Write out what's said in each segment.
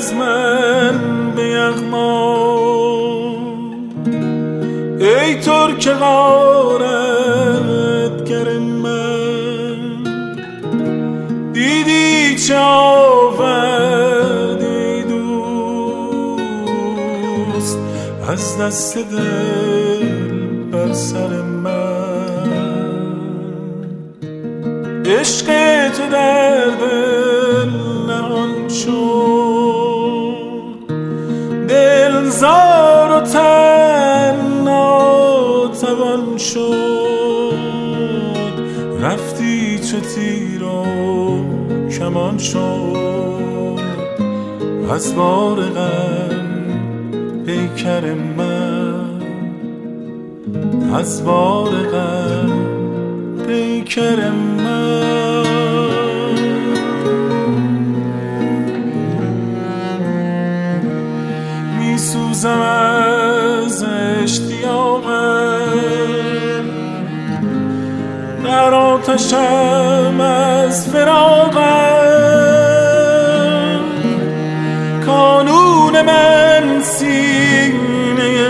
از من به یغما، ای ترک غارتگر من، دیدی چه آوردی دوست از دست دل بر سر من. عشق تو در دل نهان شد، دل زار و تن ناتوان شد، رفتی چو تیر و کمان شد از بار غم پیکر من، از بار غم پیکر من. می سوزم از اشتیاقم، در آتشم از فراقم، کانون من سینه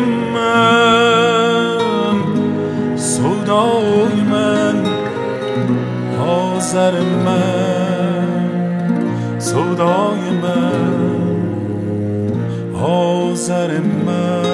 من، سودای من آذر من، سودای من آذر من.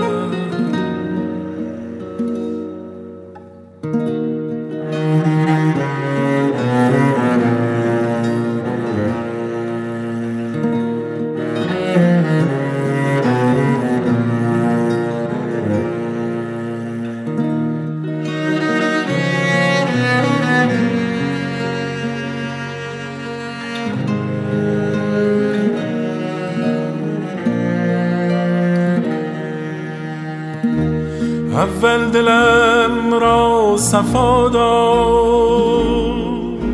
اول دلم را صفا داد،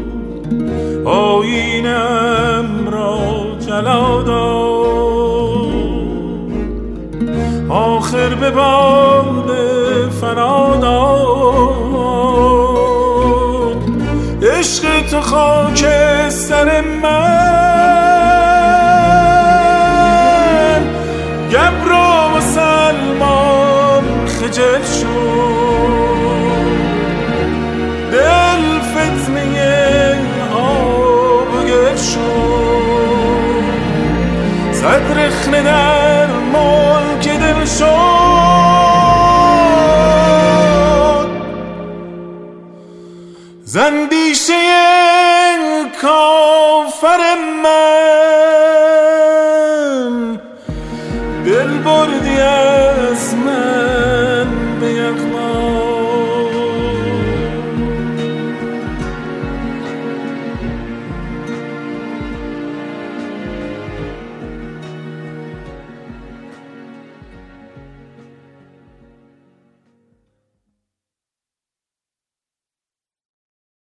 آیینم را جلا داد، آخر به باد فرا داد. عشق تو خاک سر من، گبر و مسلمان خجل شد، دل فتنه آب و گل شد، صد رخنه در ملک دل شد، زندیشه کافر من.